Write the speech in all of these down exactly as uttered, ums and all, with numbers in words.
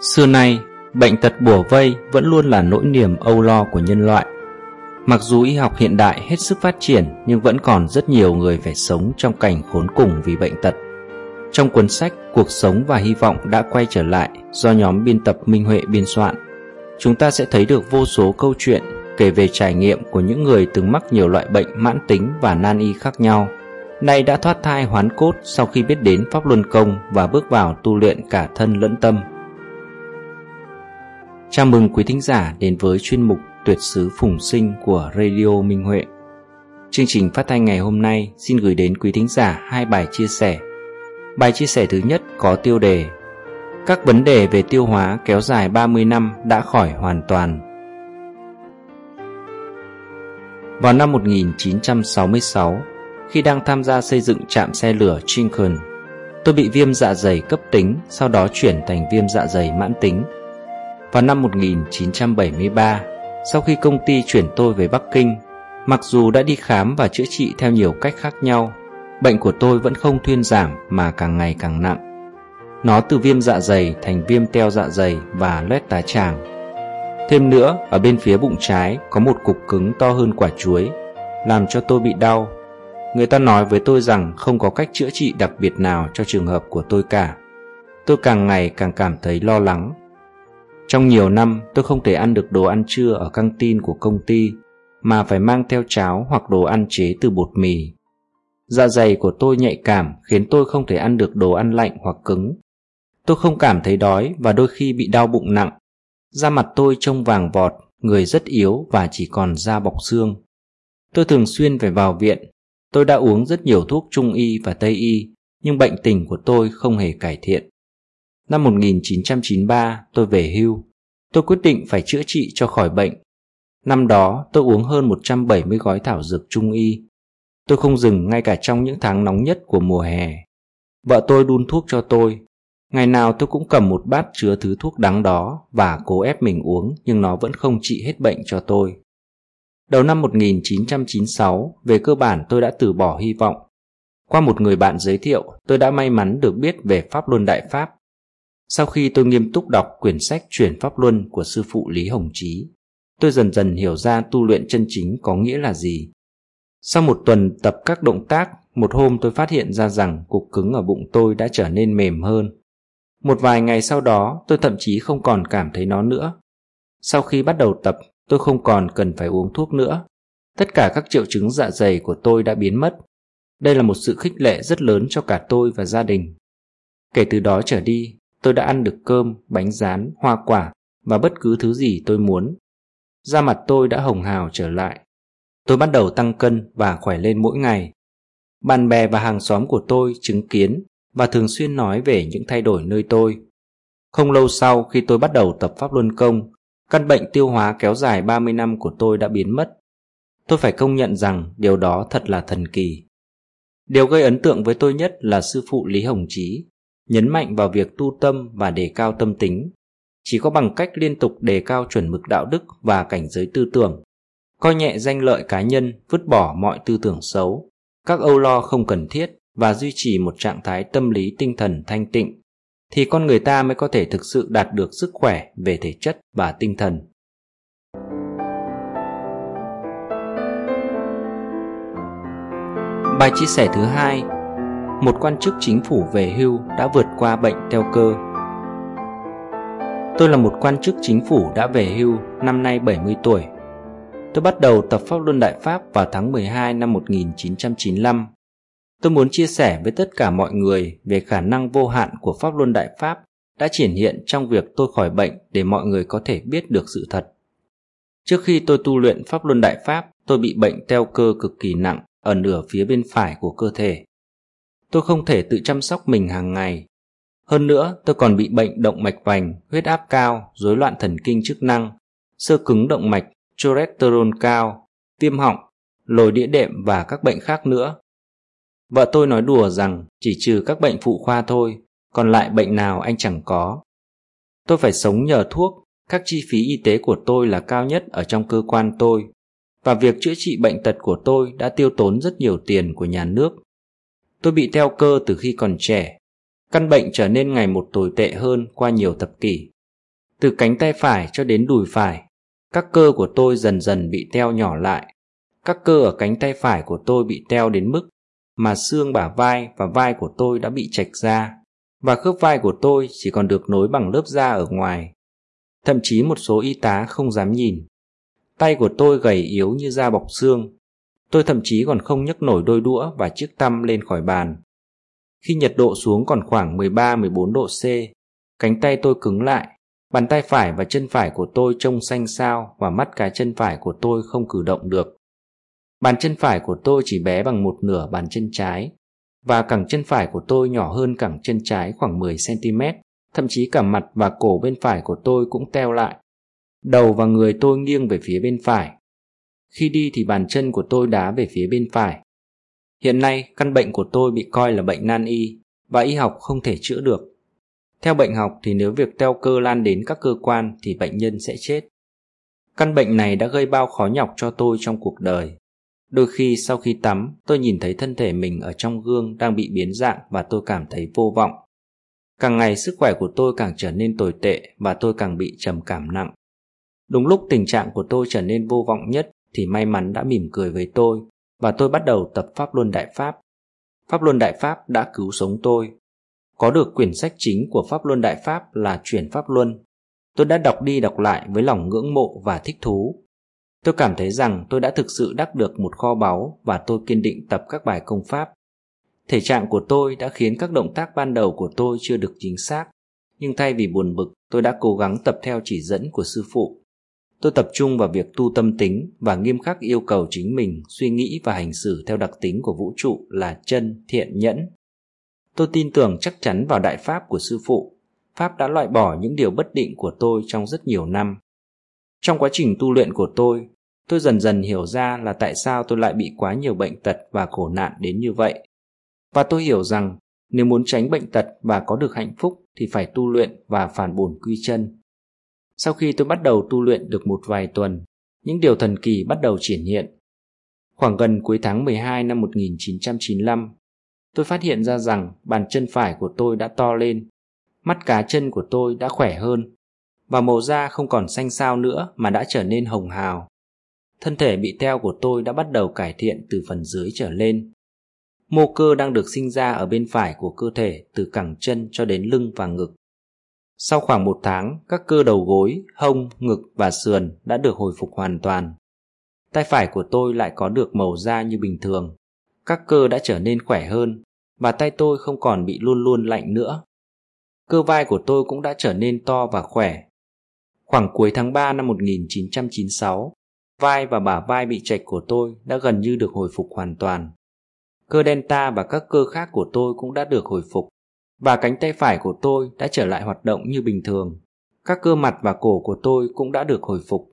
Xưa nay, bệnh tật bủa vây vẫn luôn là nỗi niềm âu lo của nhân loại. Mặc dù y học hiện đại hết sức phát triển, nhưng vẫn còn rất nhiều người phải sống trong cảnh khốn cùng vì bệnh tật. Trong cuốn sách Cuộc sống và hy vọng đã quay trở lại do nhóm biên tập Minh Huệ biên soạn, chúng ta sẽ thấy được vô số câu chuyện kể về trải nghiệm của những người từng mắc nhiều loại bệnh mãn tính và nan y khác nhau, nay đã thoát thai hoán cốt sau khi biết đến Pháp Luân Công và bước vào tu luyện cả thân lẫn tâm. Chào mừng quý thính giả đến với chuyên mục Tuyệt sứ Phùng Sinh của Radio Minh Huệ. Chương trình phát thanh ngày hôm nay xin gửi đến quý thính giả hai bài chia sẻ. Bài chia sẻ thứ nhất có tiêu đề: Các vấn đề về tiêu hóa kéo dài ba mươi năm đã khỏi hoàn toàn. Vào năm một nghìn chín trăm sáu mươi sáu, khi đang tham gia xây dựng trạm xe lửa Lincoln, tôi bị viêm dạ dày cấp tính, sau đó chuyển thành viêm dạ dày mãn tính. Vào năm một nghìn chín trăm bảy mươi ba, sau khi công ty chuyển tôi về Bắc Kinh, mặc dù đã đi khám và chữa trị theo nhiều cách khác nhau, bệnh của tôi vẫn không thuyên giảm mà càng ngày càng nặng. Nó từ viêm dạ dày thành viêm teo dạ dày và loét tá tràng. Thêm nữa, ở bên phía bụng trái có một cục cứng to hơn quả chuối, làm cho tôi bị đau. Người ta nói với tôi rằng không có cách chữa trị đặc biệt nào cho trường hợp của tôi cả. Tôi càng ngày càng cảm thấy lo lắng. Trong nhiều năm, tôi không thể ăn được đồ ăn trưa ở căng tin của công ty, mà phải mang theo cháo hoặc đồ ăn chế từ bột mì. Dạ dày của tôi nhạy cảm khiến tôi không thể ăn được đồ ăn lạnh hoặc cứng. Tôi không cảm thấy đói và đôi khi bị đau bụng nặng. Da mặt tôi trông vàng vọt, người rất yếu và chỉ còn da bọc xương. Tôi thường xuyên phải vào viện. Tôi đã uống rất nhiều thuốc Trung y và Tây y, nhưng bệnh tình của tôi không hề cải thiện. Năm một nghìn chín trăm chín mươi ba, tôi về hưu. Tôi quyết định phải chữa trị cho khỏi bệnh. Năm đó, tôi uống hơn một trăm bảy mươi gói thảo dược Trung y. Tôi không dừng ngay cả trong những tháng nóng nhất của mùa hè. Vợ tôi đun thuốc cho tôi. Ngày nào tôi cũng cầm một bát chứa thứ thuốc đắng đó và cố ép mình uống, nhưng nó vẫn không trị hết bệnh cho tôi. Đầu năm một nghìn chín trăm chín mươi sáu, về cơ bản tôi đã từ bỏ hy vọng. Qua một người bạn giới thiệu, tôi đã may mắn được biết về Pháp Luân Đại Pháp. Sau khi tôi nghiêm túc đọc quyển sách Chuyển Pháp Luân của sư phụ Lý Hồng Chí, tôi dần dần hiểu ra tu luyện chân chính có nghĩa là gì. Sau một tuần tập các động tác, một hôm tôi phát hiện ra rằng cục cứng ở bụng tôi đã trở nên mềm hơn. Một vài ngày sau đó, tôi thậm chí không còn cảm thấy nó nữa. Sau khi bắt đầu tập, tôi không còn cần phải uống thuốc nữa. Tất cả các triệu chứng dạ dày của tôi đã biến mất. Đây là một sự khích lệ rất lớn cho cả tôi và gia đình. Kể từ đó trở đi, tôi đã ăn được cơm, bánh rán, hoa quả và bất cứ thứ gì tôi muốn. Da mặt tôi đã hồng hào trở lại. Tôi bắt đầu tăng cân và khỏe lên mỗi ngày. Bạn bè và hàng xóm của tôi chứng kiến và thường xuyên nói về những thay đổi nơi tôi. Không lâu sau, khi tôi bắt đầu tập Pháp Luân Công, căn bệnh tiêu hóa kéo dài ba mươi năm của tôi đã biến mất. Tôi phải công nhận rằng điều đó thật là thần kỳ. Điều gây ấn tượng với tôi nhất là sư phụ Lý Hồng Chí nhấn mạnh vào việc tu tâm và đề cao tâm tính. Chỉ có bằng cách liên tục đề cao chuẩn mực đạo đức và cảnh giới tư tưởng, coi nhẹ danh lợi cá nhân, vứt bỏ mọi tư tưởng xấu, các âu lo không cần thiết và duy trì một trạng thái tâm lý tinh thần thanh tịnh, thì con người ta mới có thể thực sự đạt được sức khỏe về thể chất và tinh thần. Bài chia sẻ thứ hai: Một quan chức chính phủ về hưu đã vượt qua bệnh teo cơ. Tôi là một quan chức chính phủ đã về hưu, năm nay bảy mươi tuổi. Tôi bắt đầu tập Pháp Luân Đại Pháp vào tháng mười hai năm một nghìn chín trăm chín mươi lăm. Tôi muốn chia sẻ với tất cả mọi người về khả năng vô hạn của Pháp Luân Đại Pháp đã triển hiện trong việc tôi khỏi bệnh, để mọi người có thể biết được sự thật. Trước khi tôi tu luyện Pháp Luân Đại Pháp, tôi bị bệnh teo cơ cực kỳ nặng ở nửa phía bên phải của cơ thể. Tôi không thể tự chăm sóc mình hàng ngày. Hơn nữa, tôi còn bị bệnh động mạch vành, huyết áp cao, rối loạn thần kinh chức năng, xơ cứng động mạch, cholesterol cao, viêm họng, lồi đĩa đệm và các bệnh khác nữa. Vợ tôi nói đùa rằng chỉ trừ các bệnh phụ khoa thôi, còn lại bệnh nào anh chẳng có. Tôi phải sống nhờ thuốc, các chi phí y tế của tôi là cao nhất ở trong cơ quan tôi, và việc chữa trị bệnh tật của tôi đã tiêu tốn rất nhiều tiền của nhà nước. Tôi bị teo cơ từ khi còn trẻ. Căn bệnh trở nên ngày một tồi tệ hơn qua nhiều thập kỷ. Từ cánh tay phải cho đến đùi phải, các cơ của tôi dần dần bị teo nhỏ lại. Các cơ ở cánh tay phải của tôi bị teo đến mức mà xương bả vai và vai của tôi đã bị chạch ra, và khớp vai của tôi chỉ còn được nối bằng lớp da ở ngoài. Thậm chí một số y tá không dám nhìn. Tay của tôi gầy yếu như da bọc xương. Tôi thậm chí còn không nhấc nổi đôi đũa và chiếc tăm lên khỏi bàn. Khi nhiệt độ xuống còn khoảng mười ba mười bốn độ C, cánh tay tôi cứng lại. Bàn tay phải và chân phải của tôi trông xanh xao và mắt cá chân phải của tôi không cử động được. Bàn chân phải của tôi chỉ bé bằng một nửa bàn chân trái, và cẳng chân phải của tôi nhỏ hơn cẳng chân trái khoảng mười xăng ti mét, thậm chí cả mặt và cổ bên phải của tôi cũng teo lại. Đầu và người tôi nghiêng về phía bên phải. Khi đi thì bàn chân của tôi đá về phía bên phải. Hiện nay, căn bệnh của tôi bị coi là bệnh nan y, và y học không thể chữa được. Theo bệnh học thì nếu việc teo cơ lan đến các cơ quan thì bệnh nhân sẽ chết. Căn bệnh này đã gây bao khó nhọc cho tôi trong cuộc đời. Đôi khi sau khi tắm, tôi nhìn thấy thân thể mình ở trong gương đang bị biến dạng và tôi cảm thấy vô vọng. Càng ngày sức khỏe của tôi càng trở nên tồi tệ và tôi càng bị trầm cảm nặng. Đúng lúc tình trạng của tôi trở nên vô vọng nhất thì may mắn đã mỉm cười với tôi và tôi bắt đầu tập Pháp Luân Đại Pháp. Pháp Luân Đại Pháp đã cứu sống tôi. Có được quyển sách chính của Pháp Luân Đại Pháp là Chuyển Pháp Luân. Tôi đã đọc đi đọc lại với lòng ngưỡng mộ và thích thú. Tôi cảm thấy rằng tôi đã thực sự đắc được một kho báu và tôi kiên định tập các bài công pháp. Thể trạng của tôi đã khiến các động tác ban đầu của tôi chưa được chính xác, nhưng thay vì buồn bực, tôi đã cố gắng tập theo chỉ dẫn của sư phụ. Tôi tập trung vào việc tu tâm tính và nghiêm khắc yêu cầu chính mình suy nghĩ và hành xử theo đặc tính của vũ trụ là chân, thiện, nhẫn. Tôi tin tưởng chắc chắn vào đại pháp của sư phụ. Pháp đã loại bỏ những điều bất định của tôi trong rất nhiều năm. Trong quá trình tu luyện của tôi, tôi dần dần hiểu ra là tại sao tôi lại bị quá nhiều bệnh tật và khổ nạn đến như vậy. Và tôi hiểu rằng nếu muốn tránh bệnh tật và có được hạnh phúc thì phải tu luyện và phản bổn quy chân. Sau khi tôi bắt đầu tu luyện được một vài tuần, những điều thần kỳ bắt đầu triển hiện. Khoảng gần cuối tháng mười hai năm một nghìn chín trăm chín mươi lăm, tôi phát hiện ra rằng bàn chân phải của tôi đã to lên, mắt cá chân của tôi đã khỏe hơn, và màu da không còn xanh xao nữa mà đã trở nên hồng hào. Thân thể bị teo của tôi đã bắt đầu cải thiện từ phần dưới trở lên. Mô cơ đang được sinh ra ở bên phải của cơ thể từ cẳng chân cho đến lưng và ngực. Sau khoảng một tháng, các cơ đầu gối, hông, ngực và sườn đã được hồi phục hoàn toàn. Tay phải của tôi lại có được màu da như bình thường. Các cơ đã trở nên khỏe hơn và tay tôi không còn bị luôn luôn lạnh nữa. Cơ vai của tôi cũng đã trở nên to và khỏe. Khoảng cuối tháng ba năm một nghìn chín trăm chín mươi sáu, vai và bả vai bị chạch của tôi đã gần như được hồi phục hoàn toàn. Cơ delta và các cơ khác của tôi cũng đã được hồi phục, và cánh tay phải của tôi đã trở lại hoạt động như bình thường. Các cơ mặt và cổ của tôi cũng đã được hồi phục.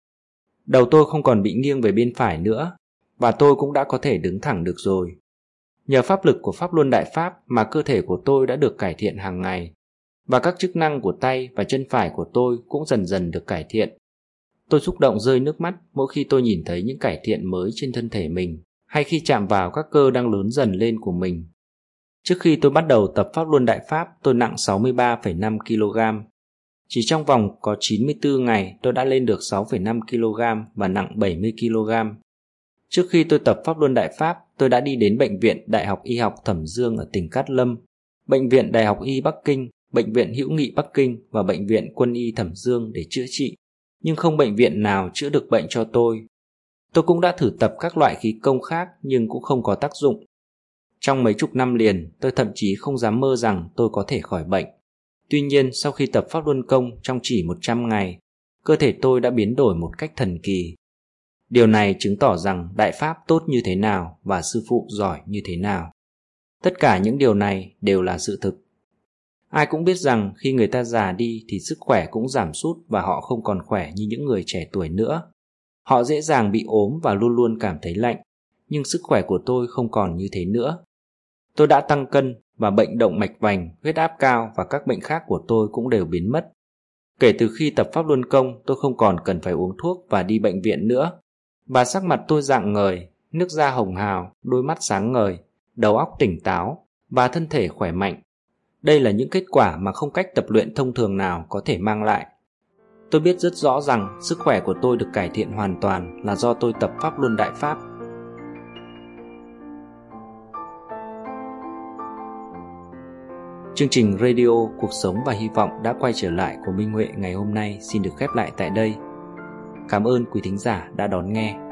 Đầu tôi không còn bị nghiêng về bên phải nữa, và tôi cũng đã có thể đứng thẳng được rồi. Nhờ pháp lực của Pháp Luân Đại Pháp mà cơ thể của tôi đã được cải thiện hàng ngày, và các chức năng của tay và chân phải của tôi cũng dần dần được cải thiện. Tôi xúc động rơi nước mắt mỗi khi tôi nhìn thấy những cải thiện mới trên thân thể mình, hay khi chạm vào các cơ đang lớn dần lên của mình. Trước khi tôi bắt đầu tập Pháp Luân Đại Pháp, tôi nặng sáu mươi ba phẩy năm ki lô gam. Chỉ trong vòng có chín mươi tư ngày, tôi đã lên được sáu phẩy năm ki lô gam và nặng bảy mươi ki lô gam. Trước khi tôi tập Pháp Luân Đại Pháp, tôi đã đi đến Bệnh viện Đại học Y học Thẩm Dương ở tỉnh Cát Lâm, Bệnh viện Đại học Y Bắc Kinh, Bệnh viện Hữu nghị Bắc Kinh và Bệnh viện Quân y Thẩm Dương để chữa trị, nhưng không bệnh viện nào chữa được bệnh cho tôi. Tôi cũng đã thử tập các loại khí công khác nhưng cũng không có tác dụng. Trong mấy chục năm liền, tôi thậm chí không dám mơ rằng tôi có thể khỏi bệnh. Tuy nhiên, sau khi tập Pháp Luân Công trong chỉ một trăm ngày, cơ thể tôi đã biến đổi một cách thần kỳ. Điều này chứng tỏ rằng Đại Pháp tốt như thế nào và sư phụ giỏi như thế nào. Tất cả những điều này đều là sự thực. Ai cũng biết rằng khi người ta già đi thì sức khỏe cũng giảm sút và họ không còn khỏe như những người trẻ tuổi nữa. Họ dễ dàng bị ốm và luôn luôn cảm thấy lạnh, nhưng sức khỏe của tôi không còn như thế nữa. Tôi đã tăng cân và bệnh động mạch vành, huyết áp cao và các bệnh khác của tôi cũng đều biến mất. Kể từ khi tập Pháp Luân Công, tôi không còn cần phải uống thuốc và đi bệnh viện nữa. Và sắc mặt tôi rạng ngời, nước da hồng hào, đôi mắt sáng ngời, đầu óc tỉnh táo và thân thể khỏe mạnh. Đây là những kết quả mà không cách tập luyện thông thường nào có thể mang lại. Tôi biết rất rõ rằng sức khỏe của tôi được cải thiện hoàn toàn là do tôi tập Pháp Luân Đại Pháp. Chương trình radio Cuộc Sống và Hy vọng đã quay trở lại của Minh Huệ ngày hôm nay xin được khép lại tại đây. Cảm ơn quý thính giả đã đón nghe.